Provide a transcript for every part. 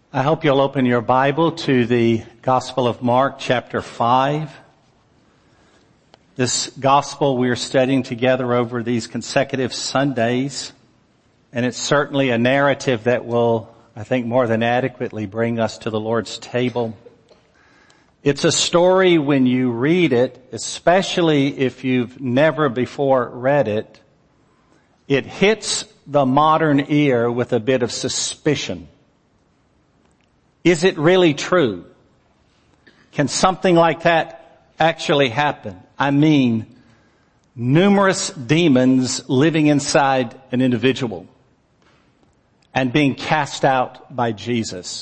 I hope you'll open your Bible to the Gospel of Mark, chapter 5. This gospel we're studying together over these consecutive Sundays, and it's certainly a narrative that will, I think, more than adequately bring us to the Lord's table. It's a story when you read it, especially if you've never before read it, it hits the modern ear with a bit of suspicion. Is it really true? Can something like that actually happen? I mean, numerous demons living inside an individual and being cast out by Jesus.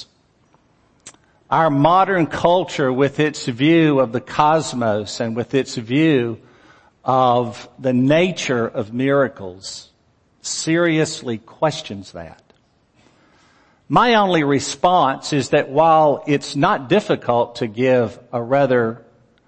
Our modern culture, with its view of the cosmos and with its view of the nature of miracles, seriously questions that. My only response is that while it's not difficult to give a rather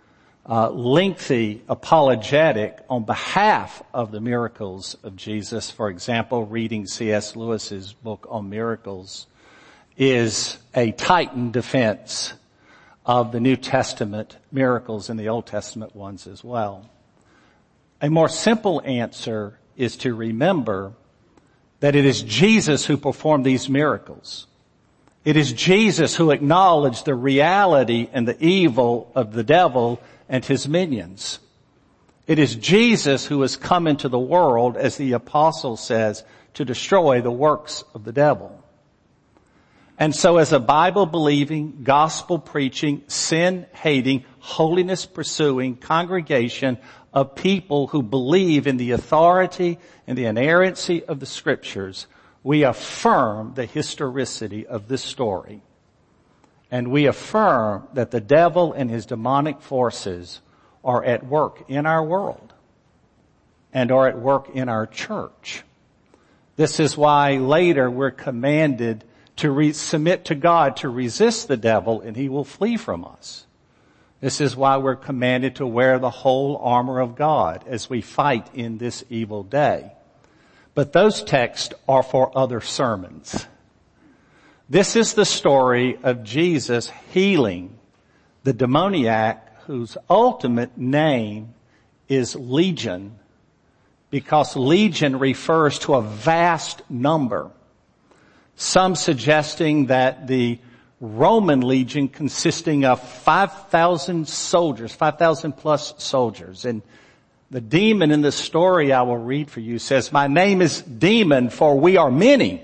lengthy apologetic on behalf of the miracles of Jesus, for example, reading C.S. Lewis's book on miracles is a titan defense of the New Testament miracles and the Old Testament ones as well. A more simple answer is to remember that it is Jesus who performed these miracles. It is Jesus who acknowledged the reality and the evil of the devil and his minions. It is Jesus who has come into the world, as the apostle says, to destroy the works of the devil. And so as a Bible-believing, gospel-preaching, sin-hating, holiness-pursuing congregation of people who believe in the authority and the inerrancy of the Scriptures, we affirm the historicity of this story. And we affirm that the devil and his demonic forces are at work in our world and are at work in our church. This is why later we're commanded to submit to God, to resist the devil, and he will flee from us. This is why we're commanded to wear the whole armor of God as we fight in this evil day. But those texts are for other sermons. This is the story of Jesus healing the demoniac whose ultimate name is Legion, because Legion refers to a vast number. Some suggesting that the Roman legion consisting of 5,000 soldiers, 5,000 plus soldiers. And the demon in the story I will read for you says, "My name is Demon, for we are many."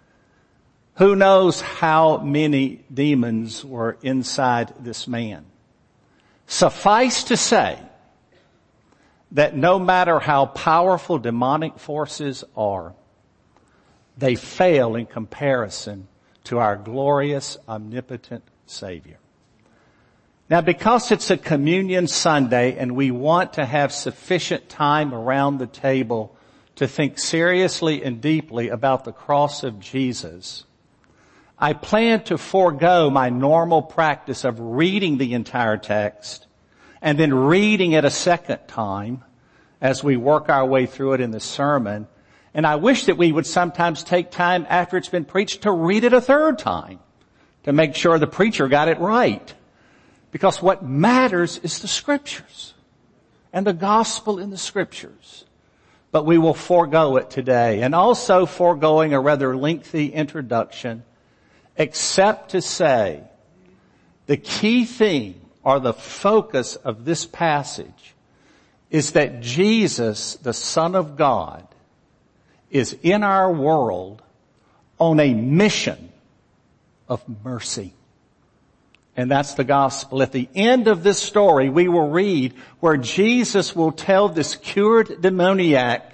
Who knows how many demons were inside this man? Suffice to say that no matter how powerful demonic forces are, they fail in comparison to our glorious, omnipotent Savior. Now, because it's a communion Sunday and we want to have sufficient time around the table to think seriously and deeply about the cross of Jesus, I plan to forego my normal practice of reading the entire text and then reading it a second time as we work our way through it in the sermon. And I wish that we would sometimes take time after it's been preached to read it a third time to make sure the preacher got it right. Because what matters is the Scriptures and the gospel in the Scriptures. But we will forego it today, and also foregoing a rather lengthy introduction, except to say the key theme or the focus of this passage is that Jesus, the Son of God, is in our world on a mission of mercy. And that's the gospel. At the end of this story, we will read where Jesus will tell this cured demoniac,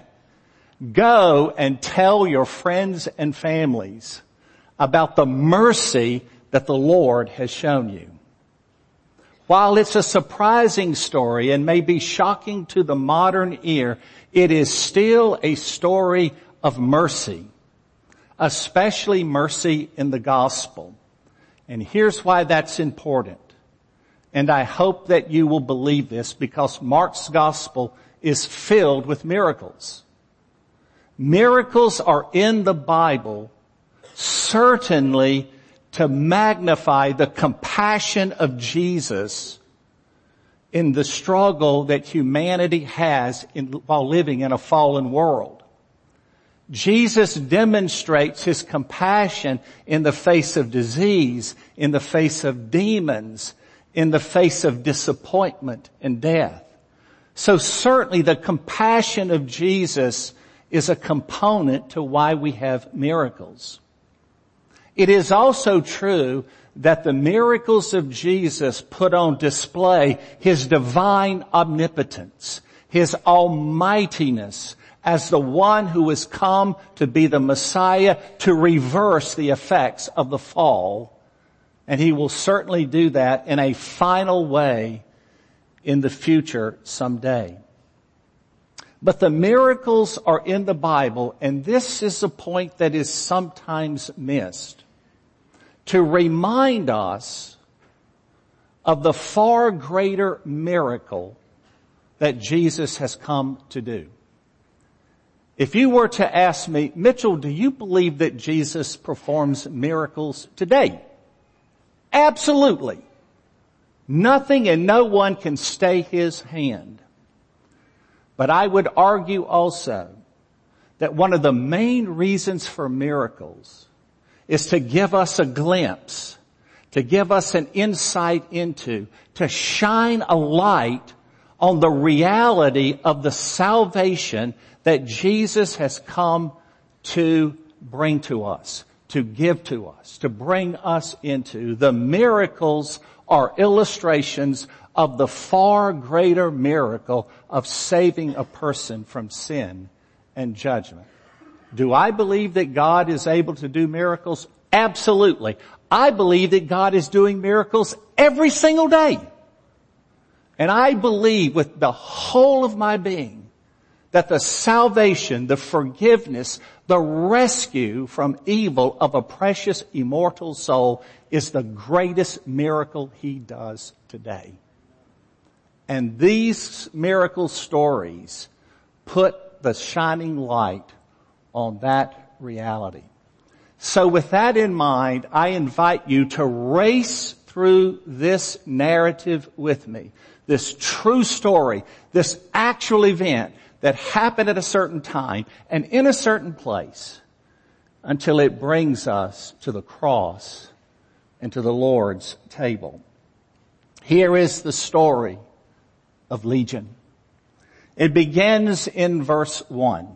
"Go and tell your friends and families about the mercy that the Lord has shown you." While it's a surprising story and may be shocking to the modern ear, it is still a story of mercy, especially mercy in the gospel. And here's why that's important. And I hope that you will believe this, because Mark's gospel is filled with miracles. Miracles are in the Bible certainly to magnify the compassion of Jesus in the struggle that humanity has while living in a fallen world. Jesus demonstrates his compassion in the face of disease, in the face of demons, in the face of disappointment and death. So certainly the compassion of Jesus is a component to why we have miracles. It is also true that the miracles of Jesus put on display his divine omnipotence, his almightiness as the one who has come to be the Messiah to reverse the effects of the fall. And he will certainly do that in a final way in the future someday. But the miracles are in the Bible, and this is a point that is sometimes missed, to remind us of the far greater miracle that Jesus has come to do. If you were to ask me, Mitchell, do you believe that Jesus performs miracles today? Absolutely. Nothing and no one can stay his hand. But I would argue also that one of the main reasons for miracles is to give us a glimpse, to give us an insight into, to shine a light on the reality of the salvation that Jesus has come to bring to us, to give to us, to bring us into. The miracles are illustrations of the far greater miracle of saving a person from sin and judgment. Do I believe that God is able to do miracles? Absolutely. I believe that God is doing miracles every single day. And I believe with the whole of my being that the salvation, the forgiveness, the rescue from evil of a precious immortal soul is the greatest miracle he does today. And these miracle stories put the shining light on that reality. So with that in mind, I invite you to race through this narrative with me. This true story, this actual event that happened at a certain time and in a certain place until it brings us to the cross and to the Lord's table. Here is the story of Legion. It begins in verse 1.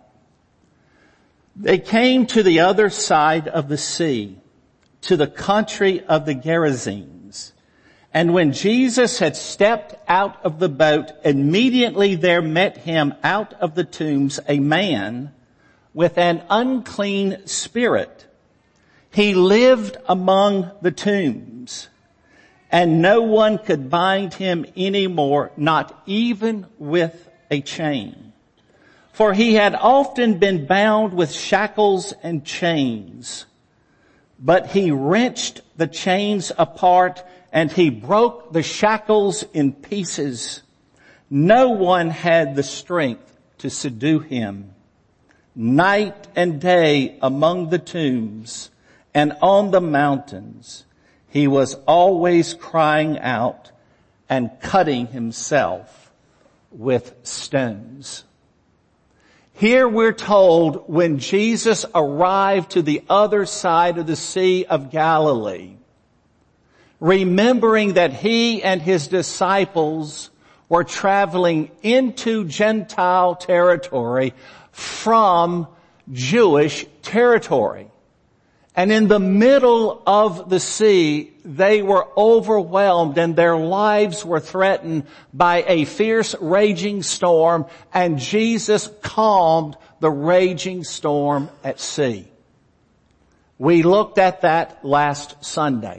They came to the other side of the sea, to the country of the Gerasenes. And when Jesus had stepped out of the boat, immediately there met him out of the tombs a man with an unclean spirit. He lived among the tombs, and no one could bind him anymore, not even with a chain. For he had often been bound with shackles and chains. But he wrenched the chains apart and he broke the shackles in pieces. No one had the strength to subdue him. Night and day among the tombs and on the mountains, he was always crying out and cutting himself with stones. Here we're told when Jesus arrived to the other side of the Sea of Galilee, remembering that he and his disciples were traveling into Gentile territory from Jewish territory. And in the middle of the sea, they were overwhelmed and their lives were threatened by a fierce raging storm, and Jesus calmed the raging storm at sea. We looked at that last Sunday.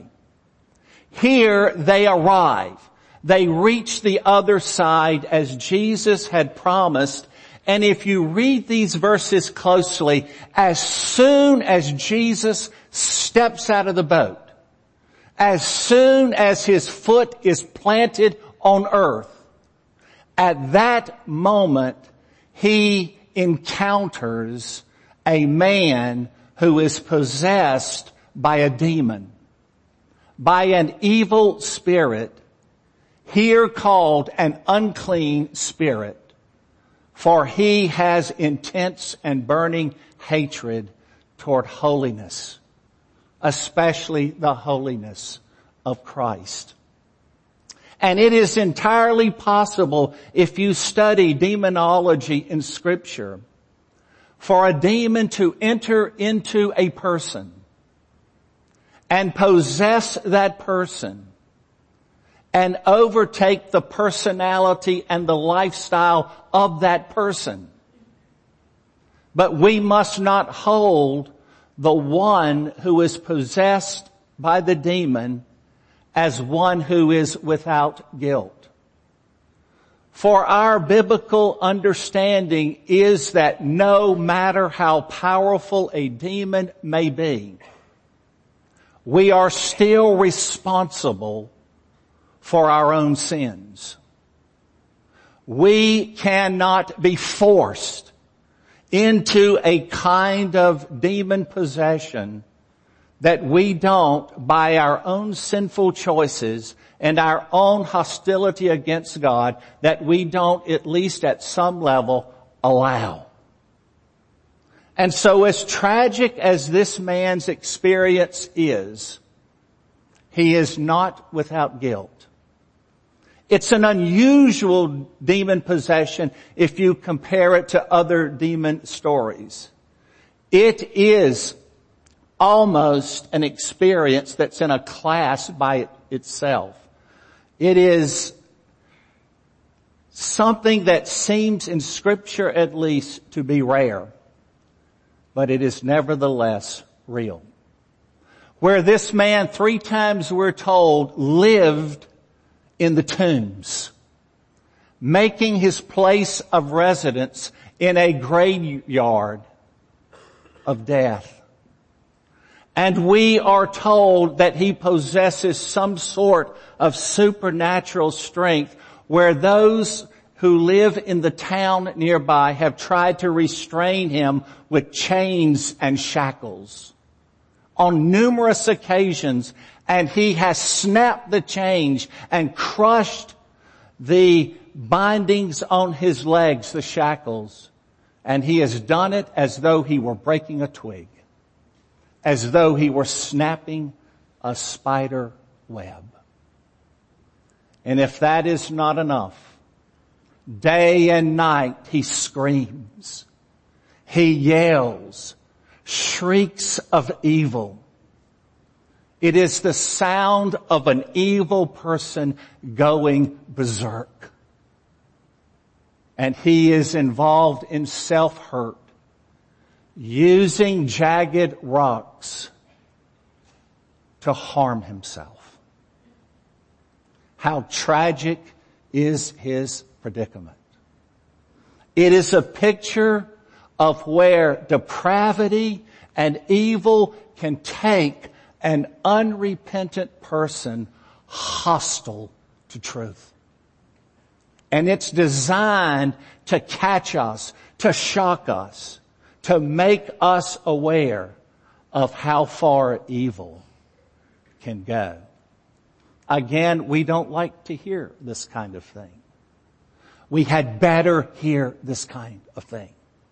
Here they arrive. They reach the other side as Jesus had promised. And if you read these verses closely, as soon as Jesus steps out of the boat, as soon as his foot is planted on earth, at that moment he encounters a man who is possessed by a demon. by an evil spirit, here called an unclean spirit, for he has intense and burning hatred toward holiness, especially the holiness of Christ. And it is entirely possible, if you study demonology in Scripture, for a demon to enter into a person and possess that person and overtake the personality and the lifestyle of that person. But we must not hold the one who is possessed by the demon as one who is without guilt. For our biblical understanding is that no matter how powerful a demon may be, we are still responsible for our own sins. We cannot be forced into a kind of demon possession that we don't, by our own sinful choices and our own hostility against God, that we don't, at least at some level, allow. And so as tragic as this man's experience is, he is not without guilt. It's an unusual demon possession if you compare it to other demon stories. It is almost an experience that's in a class by itself. It is something that seems in Scripture at least to be rare, but it is nevertheless real. Where this man 3 times we're told lived in the tombs, making his place of residence in a graveyard of death. And we are told that he possesses some sort of supernatural strength where those who live in the town nearby have tried to restrain him with chains and shackles on numerous occasions, and he has snapped the chains and crushed the bindings on his legs, the shackles, and he has done it as though he were breaking a twig, as though he were snapping a spider web. And if that is not enough, day and night he screams, he yells, shrieks of evil. It is the sound of an evil person going berserk. And he is involved in self-hurt, using jagged rocks to harm himself. How tragic is his predicament. It is a picture of where depravity and evil can take an unrepentant person hostile to truth. And it's designed to catch us, to shock us, to make us aware of how far evil can go. Again, we don't like to hear this kind of thing. We had better hear this kind of thing.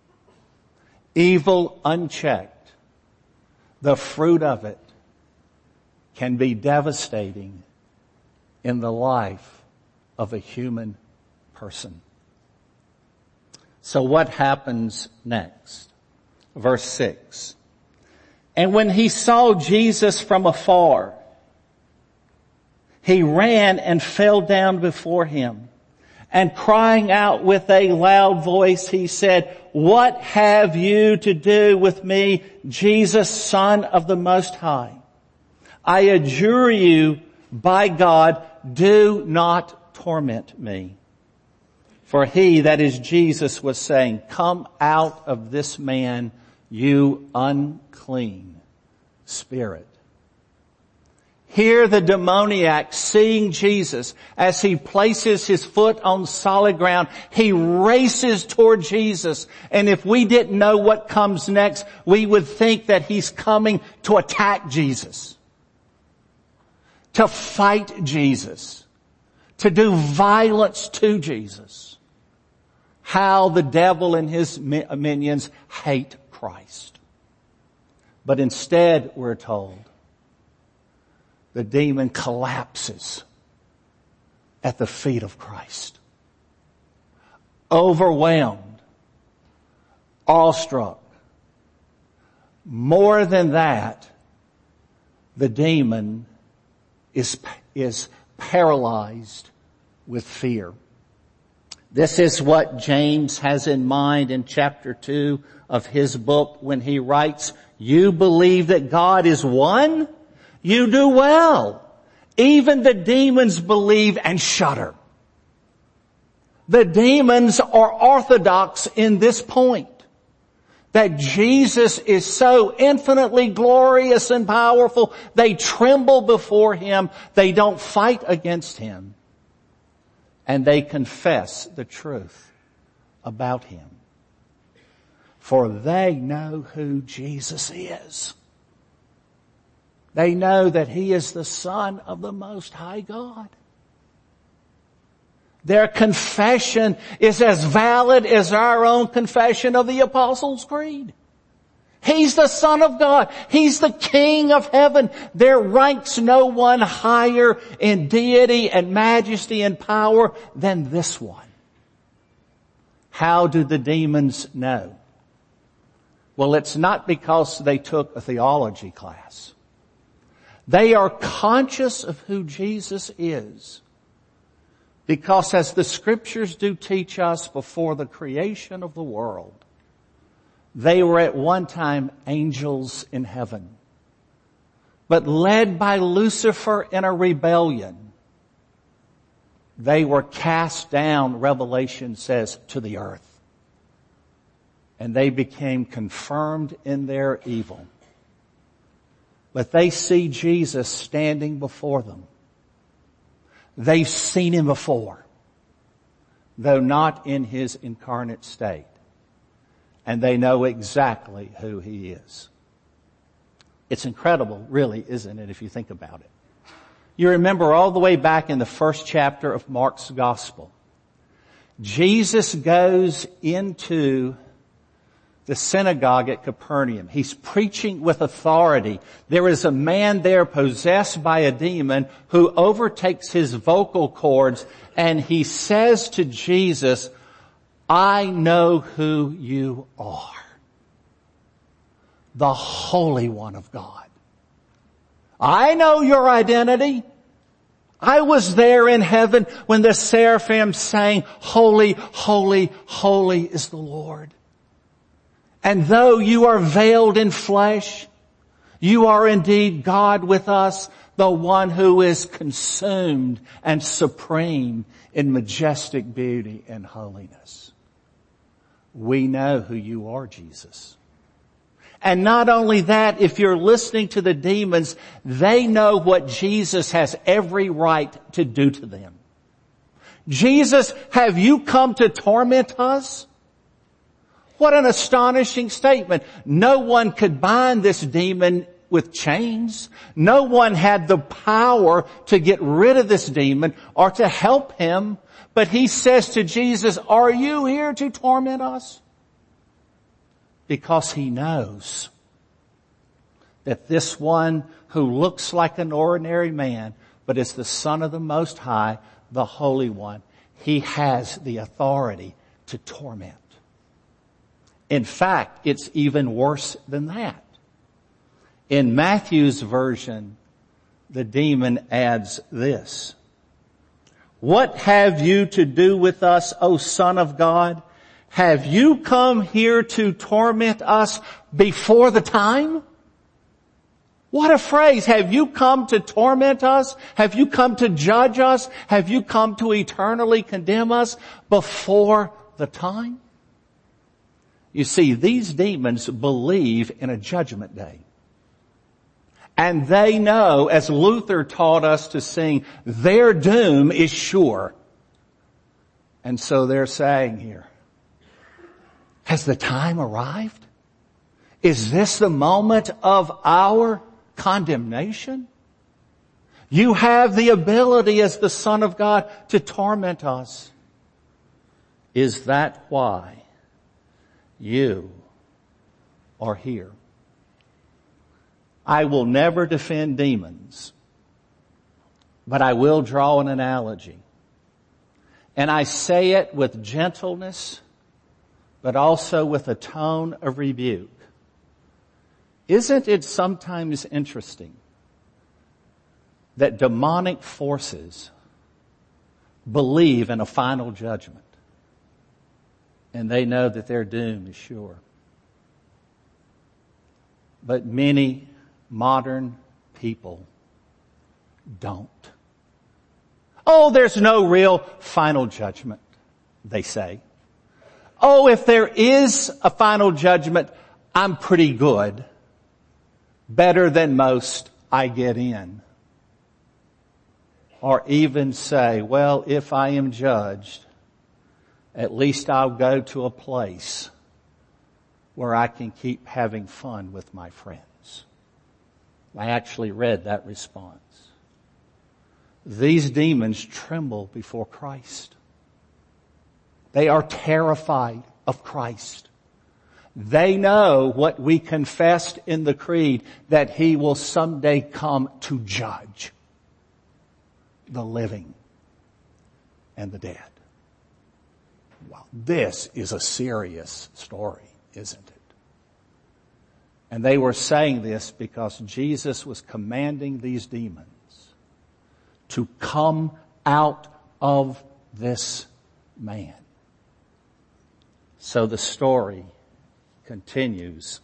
Evil unchecked, the fruit of it can be devastating in the life of a human person. So what happens next? Verse 6. And when he saw Jesus from afar, he ran and fell down before him. And crying out with a loud voice, he said, "What have you to do with me, Jesus, Son of the Most High? I adjure you by God, do not torment me." For he, that is Jesus, was saying, "Come out of this man, you unclean spirit." Here the demoniac, seeing Jesus as he places his foot on solid ground, he races toward Jesus. And if we didn't know what comes next, we would think that he's coming to attack Jesus. to fight Jesus, to do violence to Jesus. How the devil and his minions hate Christ. But instead, we're told, the demon collapses at the feet of Christ. Overwhelmed, awestruck. More than that, the demon is paralyzed with fear. This is what James has in mind in chapter 2 of his book when he writes, "You believe that God is one? You do well. Even the demons believe and shudder." The demons are orthodox in this point, that Jesus is so infinitely glorious and powerful, they tremble before him, they don't fight against him, and they confess the truth about him. For they know who Jesus is. They know that he is the Son of the Most High God. Their confession is as valid as our own confession of the Apostles' Creed. He's the Son of God. He's the King of heaven. There ranks no one higher in deity and majesty and power than this one. How do the demons know? Well, it's not because they took a theology class. They are conscious of who Jesus is. Because as the scriptures do teach us, before the creation of the world, they were at one time angels in heaven. But led by Lucifer in a rebellion, they were cast down, Revelation says, to the earth. And they became confirmed in their evil. But they see Jesus standing before them. They've seen him before, though not in his incarnate state. And they know exactly who he is. It's incredible, really, isn't it, if you think about it? You remember all the way back in the first chapter of Mark's Gospel, Jesus goes into the synagogue at Capernaum. He's preaching with authority. There is a man there possessed by a demon who overtakes his vocal cords, and he says to Jesus, "I know who you are, the Holy One of God. I know your identity. I was there in heaven when the seraphim sang, 'Holy, holy, holy is the Lord.' And though you are veiled in flesh, you are indeed God with us, the one who is consumed and supreme in majestic beauty and holiness." We know who you are, Jesus. And not only that, if you're listening to the demons, they know what Jesus has every right to do to them. "Jesus, have you come to torment us?" What an astonishing statement. No one could bind this demon with chains. No one had the power to get rid of this demon or to help him. But he says to Jesus, "Are you here to torment us?" Because he knows that this one who looks like an ordinary man, but is the Son of the Most High, the Holy One, he has the authority to torment. In fact, it's even worse than that. In Matthew's version, the demon adds this: "What have you to do with us, O Son of God? Have you come here to torment us before the time?" What a phrase. Have you come to torment us? Have you come to judge us? Have you come to eternally condemn us before the time? You see, these demons believe in a judgment day. And they know, as Luther taught us to sing, their doom is sure. And so they're saying here, has the time arrived? Is this the moment of our condemnation? You have the ability as the Son of God to torment us. Is that why you are here? I will never defend demons, but I will draw an analogy. And I say it with gentleness, but also with a tone of rebuke. Isn't it sometimes interesting that demonic forces believe in a final judgment, and they know that their doom is sure? But many modern people don't. Oh, there's no real final judgment, they say. Oh, if there is a final judgment, I'm pretty good. Better than most, I get in. Or even say, well, if I am judged, at least I'll go to a place where I can keep having fun with my friends. I actually read that response. These demons tremble before Christ. They are terrified of Christ. They know what we confessed in the creed, that He will someday come to judge the living and the dead. Wow, this is a serious story, isn't it? And they were saying this because Jesus was commanding these demons to come out of this man. So the story continues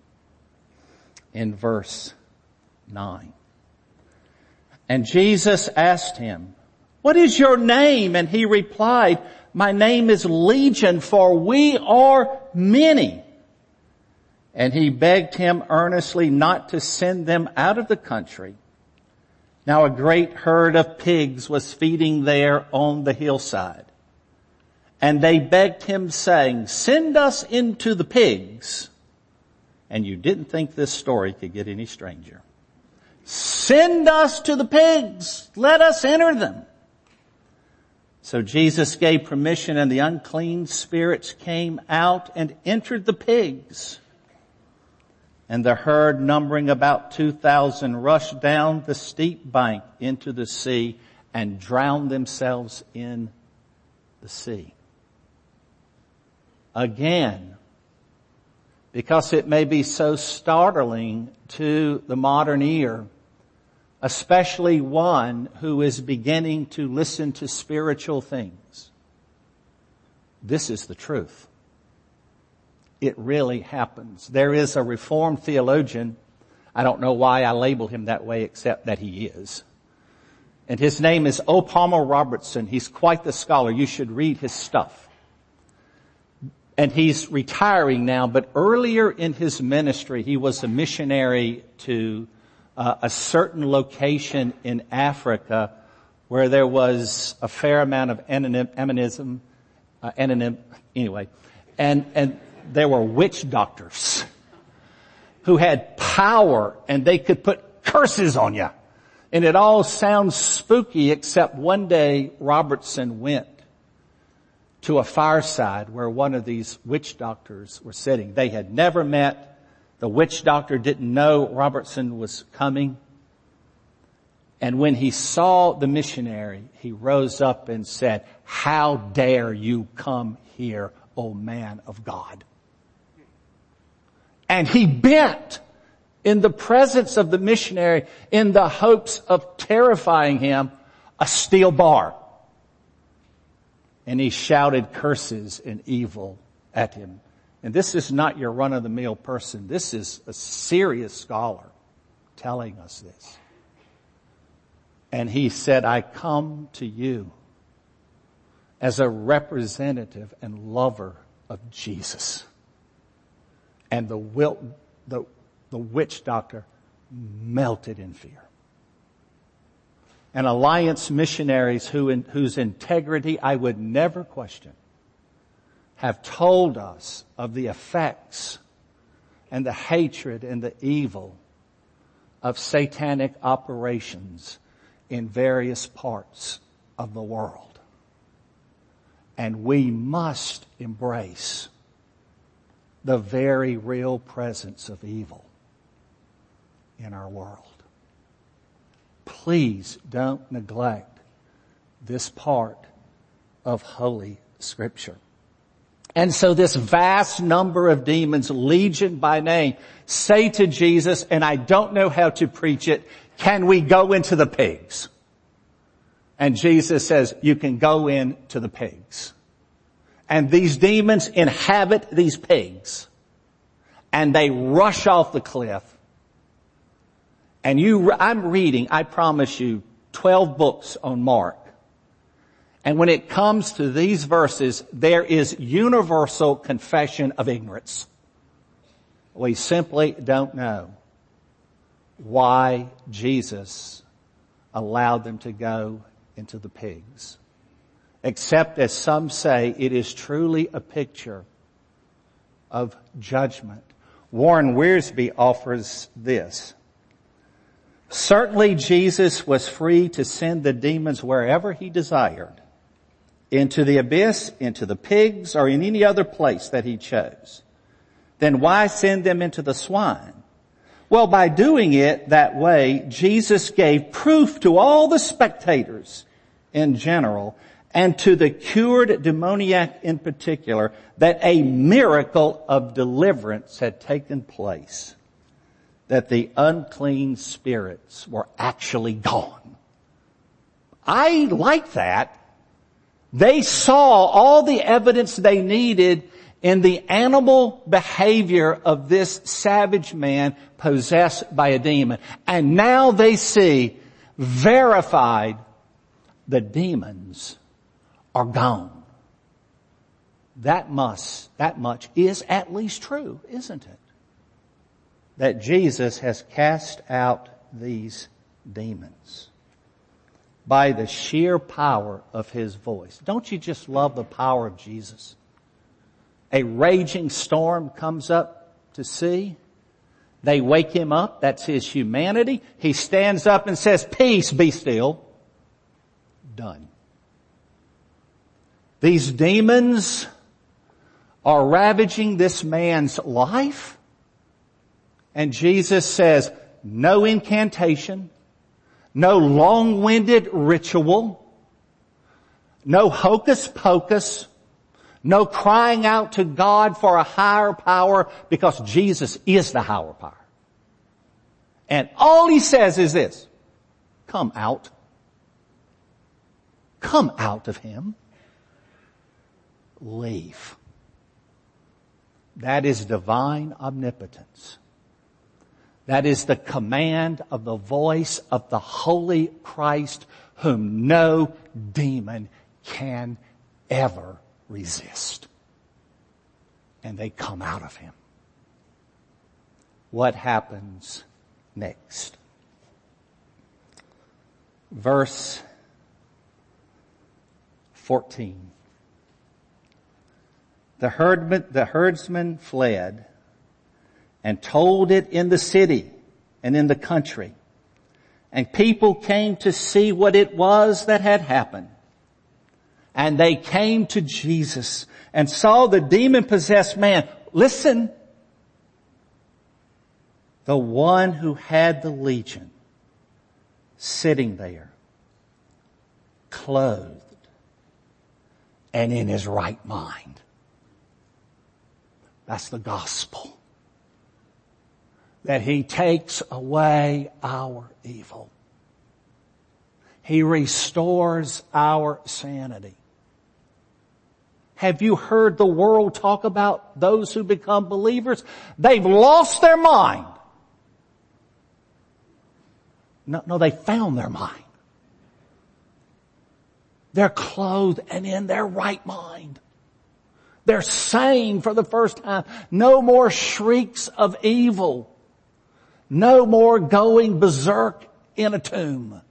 in verse 9. And Jesus asked him, "What is your name?" And he replied, "My name is Legion, for we are many." And he begged him earnestly not to send them out of the country. Now a great herd of pigs was feeding there on the hillside. And they begged him, saying, "Send us into the pigs." And you didn't think this story could get any stranger. "Send us to the pigs. Let us enter them." So Jesus gave permission, and the unclean spirits came out and entered the pigs. And the herd, numbering about 2,000, rushed down the steep bank into the sea and drowned themselves in the sea. Again, because it may be so startling to the modern ear, especially one who is beginning to listen to spiritual things, this is the truth. It really happens. There is a Reformed theologian. I don't know why I label him that way, except that he is. And his name is O. Palmer Robertson. He's quite the scholar. You should read his stuff. And he's retiring now, but earlier in his ministry, he was a missionary to a certain location in Africa where there was a fair amount of animism, and there were witch doctors who had power, and they could put curses on you. And it all sounds spooky, except one day Robertson went to a fireside where one of these witch doctors were sitting. They had never met. The witch doctor didn't know Robertson was coming. And when he saw the missionary, he rose up and said, "How dare you come here, O man of God?" And he bent in the presence of the missionary in the hopes of terrifying him a steel bar. And he shouted curses and evil at him. And this is not your run-of-the-mill person. This is a serious scholar telling us this. And he said, "I come to you as a representative and lover of Jesus." And the witch doctor melted in fear. And Alliance missionaries whose integrity I would never question have told us of the effects and the hatred and the evil of satanic operations in various parts of the world. And we must embrace the very real presence of evil in our world. Please don't neglect this part of Holy Scripture. And so this vast number of demons, legion by name, say to Jesus, and I don't know how to preach it, can we go into the pigs? And Jesus says, you can go into the pigs. And these demons inhabit these pigs. And they rush off the cliff. And I'm reading, I promise you, 12 books on Mark. And when it comes to these verses, there is universal confession of ignorance. We simply don't know why Jesus allowed them to go into the pigs. Except, as some say, it is truly a picture of judgment. Warren Wiersbe offers this. Certainly Jesus was free to send the demons wherever he desired. Into the abyss, into the pigs, or in any other place that he chose. Then why send them into the swine? Well, by doing it that way, Jesus gave proof to all the spectators in general, and to the cured demoniac in particular, that a miracle of deliverance had taken place. That the unclean spirits were actually gone. I like that. They saw all the evidence they needed in the animal behavior of this savage man possessed by a demon. And now they see, verified, the demons are gone. That much is at least true, isn't it? That Jesus has cast out these demons by the sheer power of his voice. Don't you just love the power of Jesus? A raging storm comes up to sea. They wake him up. That's his humanity. He stands up and says, peace, be still. Done. These demons are ravaging this man's life. And Jesus says, no incantation, no long-winded ritual, no hocus pocus, no crying out to God for a higher power, because Jesus is the higher power. And all he says is this, come out. Come out of him. Leave. That is divine omnipotence. That is the command of the voice of the Holy Christ, whom no demon can ever resist. And they come out of him. What happens next? Verse 14. The herdsman fled and told it in the city and in the country. And people came to see what it was that had happened. And they came to Jesus and saw the demon-possessed man. Listen. The one who had the legion sitting there, clothed and in his right mind. That's the gospel. That he takes away our evil. He restores our sanity. Have you heard the world talk about those who become believers? They've lost their mind. No, they found their mind. They're clothed and in their right mind. They're saying for the first time, no more shrieks of evil. No more going berserk in a tomb.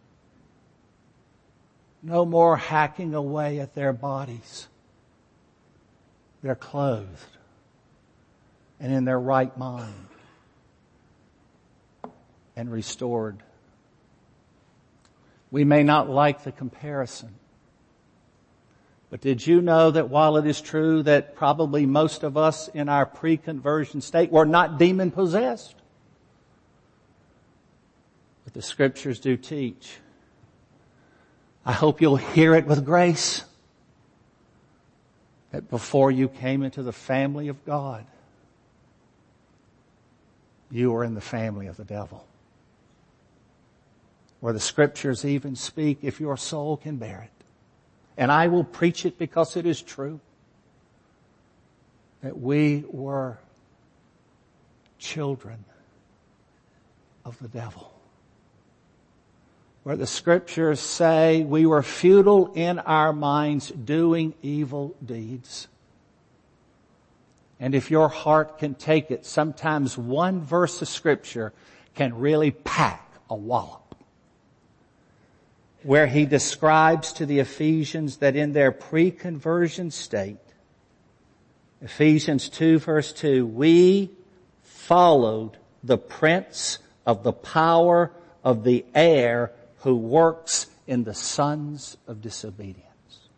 No more hacking away at their bodies. They're clothed and in their right mind and restored We may not like the comparison. But did you know that while it is true that probably most of us in our pre-conversion state were not demon-possessed, but the Scriptures do teach. I hope you'll hear it with grace, that before you came into the family of God, you were in the family of the devil. Where the Scriptures even speak, if your soul can bear it. And I will preach it because it is true, that we were children of the devil. Where the Scriptures say we were futile in our minds doing evil deeds. And if your heart can take it, sometimes one verse of Scripture can really pack a wallop. Where he describes to the Ephesians that in their pre-conversion state, Ephesians 2 verse 2, we followed the prince of the power of the air who works in the sons of disobedience.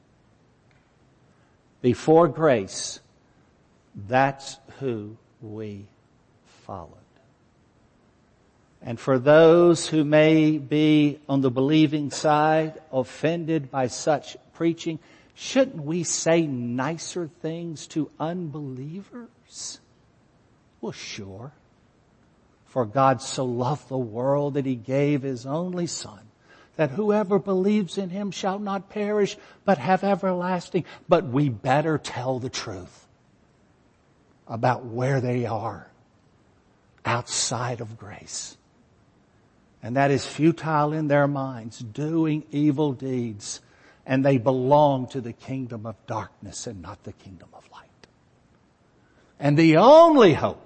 Before grace, that's who we followed. And for those who may be on the believing side, offended by such preaching, shouldn't we say nicer things to unbelievers? Well, sure. For God so loved the world that he gave his only Son, that whoever believes in him shall not perish, but have everlasting. But we better tell the truth about where they are outside of grace. And that is futile in their minds, doing evil deeds. And they belong to the kingdom of darkness and not the kingdom of light. And the only hope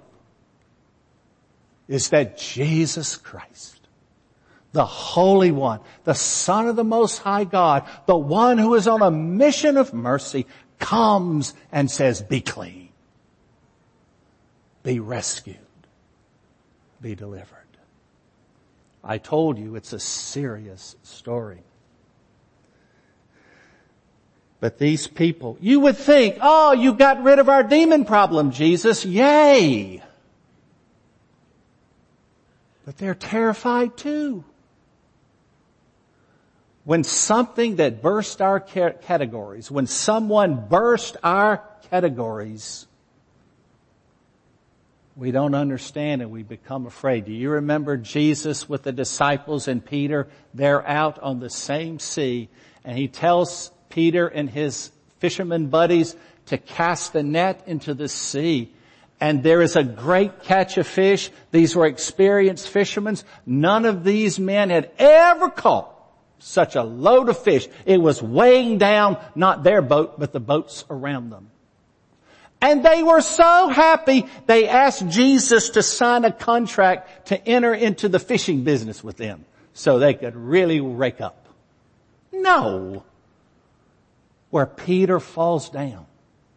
is that Jesus Christ, the Holy One, the Son of the Most High God, the one who is on a mission of mercy, comes and says, be clean, be rescued, be delivered. I told you it's a serious story. But these people, you would think, oh, you got rid of our demon problem, Jesus. Yay! But they're terrified too. When something that burst our categories, when someone burst our categories, we don't understand and we become afraid. Do you remember Jesus with the disciples and Peter? They're out on the same sea and he tells Peter and his fisherman buddies to cast the net into the sea. And there is a great catch of fish. These were experienced fishermen. None of these men had ever caught such a load of fish. It was weighing down not their boat, but the boats around them. And they were so happy, they asked Jesus to sign a contract to enter into the fishing business with them so they could really rake up. No. Where Peter falls down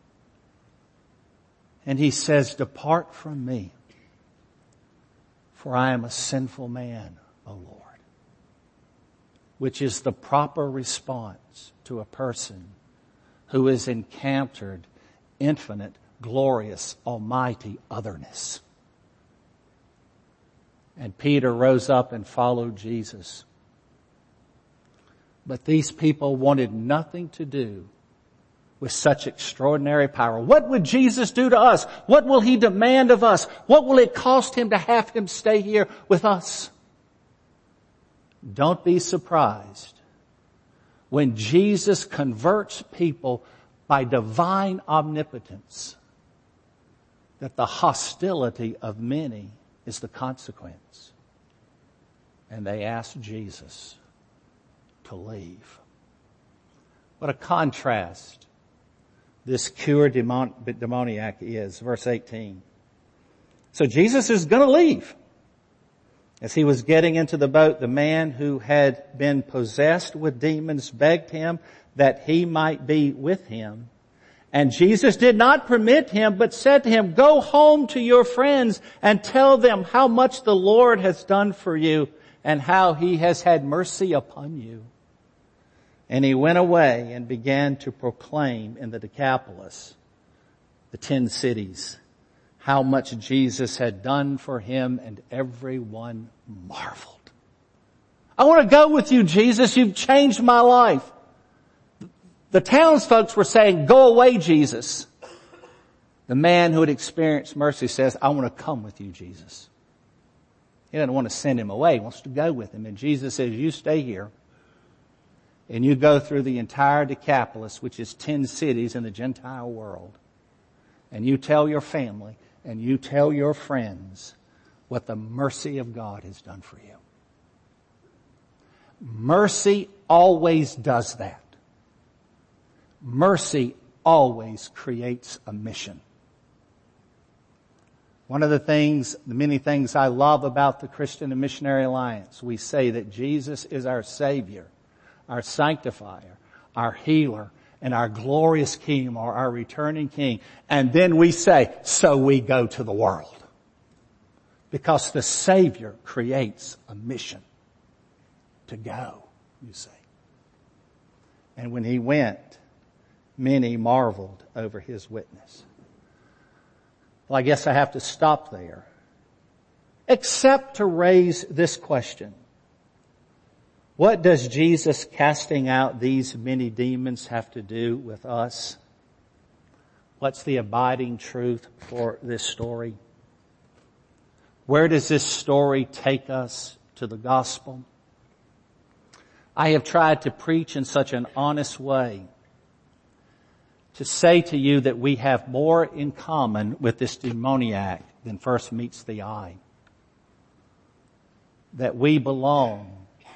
and he says, depart from me, for I am a sinful man, O Lord. Which is the proper response to a person who has encountered infinite, glorious, almighty otherness. And Peter rose up and followed Jesus. But these people wanted nothing to do with such extraordinary power. What would Jesus do to us? What will he demand of us? What will it cost him to have him stay here with us? Don't be surprised when Jesus converts people by divine omnipotence, that the hostility of many is the consequence. And they ask Jesus to leave. What a contrast this cured demoniac is. Verse 18. So Jesus is going to leave. As he was getting into the boat, the man who had been possessed with demons begged him that he might be with him. And Jesus did not permit him, but said to him, go home to your friends and tell them how much the Lord has done for you and how he has had mercy upon you. And he went away and began to proclaim in the Decapolis, the 10 cities, how much Jesus had done for him, and everyone marveled. I want to go with you, Jesus. You've changed my life. The townsfolk were saying, go away, Jesus. The man who had experienced mercy says, I want to come with you, Jesus. He doesn't want to send him away. He wants to go with him. And Jesus says, you stay here. And you go through the entire Decapolis, which is 10 cities in the Gentile world. And you tell your family and you tell your friends what the mercy of God has done for you. Mercy always does that. Mercy always creates a mission. One of the many things I love about the Christian and Missionary Alliance, we say that Jesus is our Savior, our sanctifier, our healer, and our glorious King, or our returning King. And then we say, so we go to the world. Because the Savior creates a mission to go, you see. And when he went, many marveled over his witness. Well, I guess I have to stop there, except to raise this question. What does Jesus casting out these many demons have to do with us? What's the abiding truth for this story? Where does this story take us to the gospel? I have tried to preach in such an honest way to say to you that we have more in common with this demoniac than first meets the eye. That we belong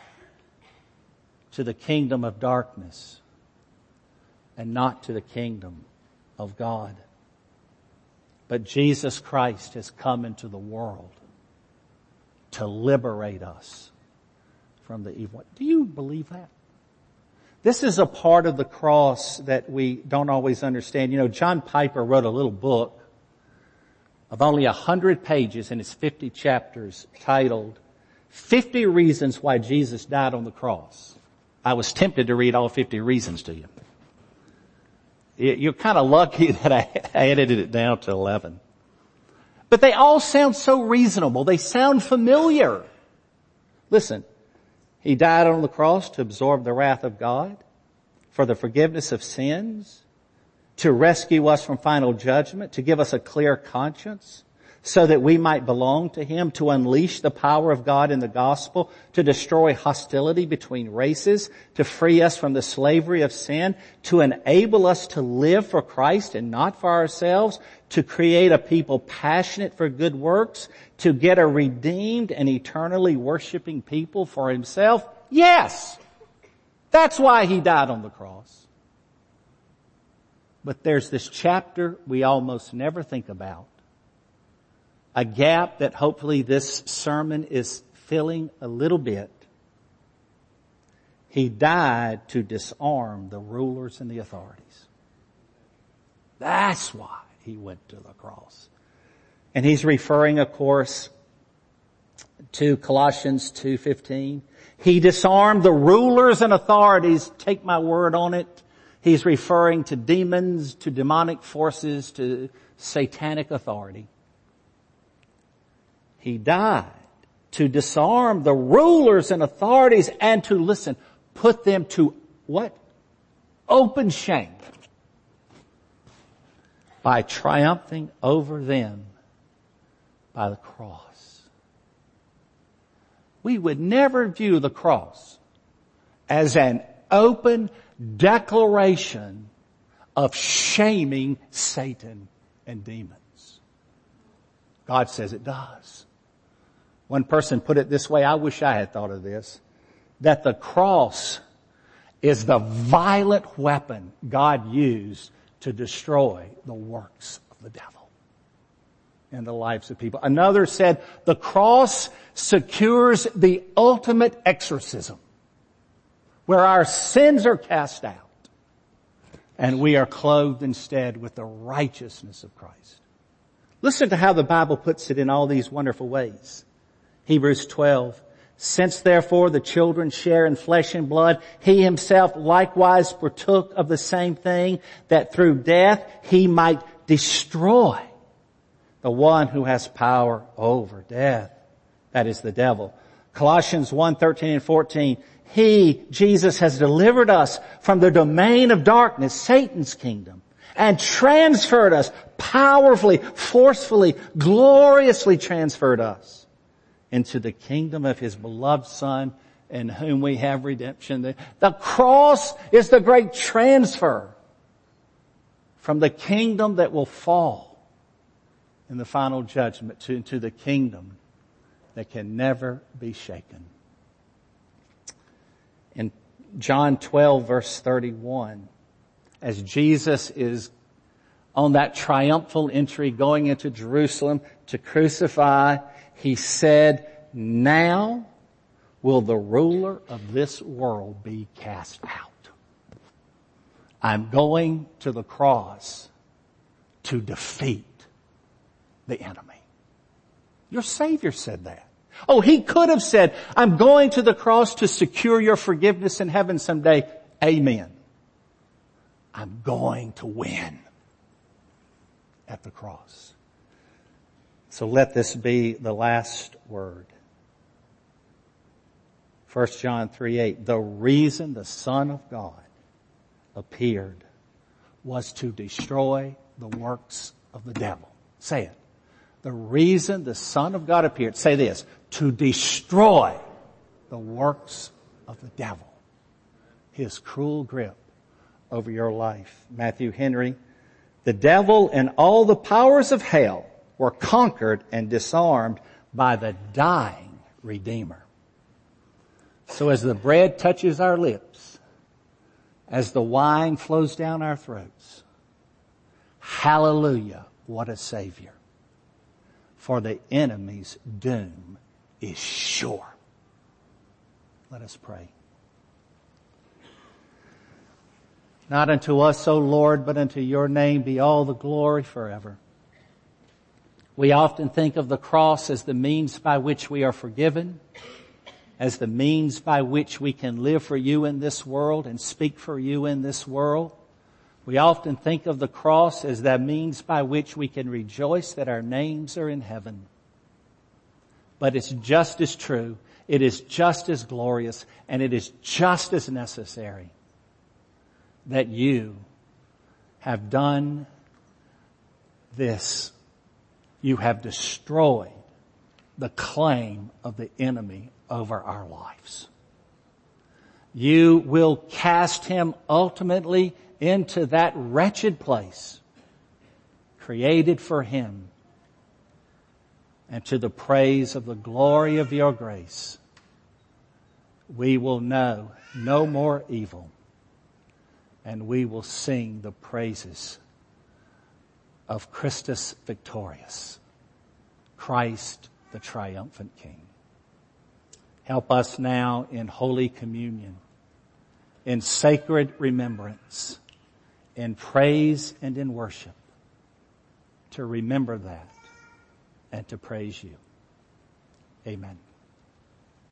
to the kingdom of darkness and not to the kingdom of God. But Jesus Christ has come into the world to liberate us from the evil. Do you believe that? This is a part of the cross that we don't always understand. You know, John Piper wrote a little book of only 100 pages in its 50 chapters titled 50 Reasons Why Jesus Died on the Cross. I was tempted to read all 50 reasons to you. You're kind of lucky that I edited it down to 11. But they all sound so reasonable. They sound familiar. Listen, he died on the cross to absorb the wrath of God, for the forgiveness of sins, to rescue us from final judgment, to give us a clear conscience, so that we might belong to him, to unleash the power of God in the gospel, to destroy hostility between races, to free us from the slavery of sin, to enable us to live for Christ and not for ourselves, to create a people passionate for good works, to get a redeemed and eternally worshiping people for himself. Yes! That's why he died on the cross. But there's this chapter we almost never think about. A gap that hopefully this sermon is filling a little bit. He died to disarm the rulers and the authorities. That's why he went to the cross. And he's referring, of course, to Colossians 2:15. He disarmed the rulers and authorities. Take my word on it. He's referring to demons, to demonic forces, to satanic authority. He died to disarm the rulers and authorities and to, listen, put them to what? Open shame by triumphing over them by the cross. We would never view the cross as an open declaration of shaming Satan and demons. God says it does. One person put it this way, I wish I had thought of this, that the cross is the violent weapon God used to destroy the works of the devil in the lives of people. Another said, the cross secures the ultimate exorcism, where our sins are cast out and we are clothed instead with the righteousness of Christ. Listen to how the Bible puts it in all these wonderful ways. Hebrews 12, Since therefore the children share in flesh and blood, he himself likewise partook of the same thing, that through death he might destroy the one who has power over death. That is the devil. Colossians 1:13 and 14. He, Jesus, has delivered us from the domain of darkness, Satan's kingdom, and transferred us powerfully, forcefully, gloriously transferred us into the kingdom of his beloved Son, in whom we have redemption. The cross is the great transfer from the kingdom that will fall in the final judgment into the kingdom that can never be shaken. In John 12 verse 31, as Jesus is on that triumphal entry going into Jerusalem to crucify, he said, "Now will the ruler of this world be cast out." I'm going to the cross to defeat the enemy. Your Savior said that. Oh, he could have said, "I'm going to the cross to secure your forgiveness in heaven someday." Amen. I'm going to win at the cross. So let this be the last word. 1 John 3:8, the reason the Son of God appeared was to destroy the works of the devil. Say it. The reason the Son of God appeared, say this, to destroy the works of the devil. His cruel grip over your life. Matthew Henry, the devil and all the powers of hell were conquered and disarmed by the dying Redeemer. So as the bread touches our lips, as the wine flows down our throats, hallelujah, what a Savior. For the enemy's doom is sure. Let us pray. Not unto us, O Lord, but unto your name be all the glory forever. We often think of the cross as the means by which we are forgiven, as the means by which we can live for you in this world and speak for you in this world. We often think of the cross as that means by which we can rejoice that our names are in heaven. But it's just as true, it is just as glorious, and it is just as necessary that you have done this. You have destroyed the claim of the enemy over our lives. You will cast him ultimately into that wretched place created for him, and to the praise of the glory of your grace, we will know no more evil, and we will sing the praises of Christus victorious, Christ the triumphant King. Help us now in Holy Communion, in sacred remembrance, in praise and in worship, to remember that and to praise you. Amen.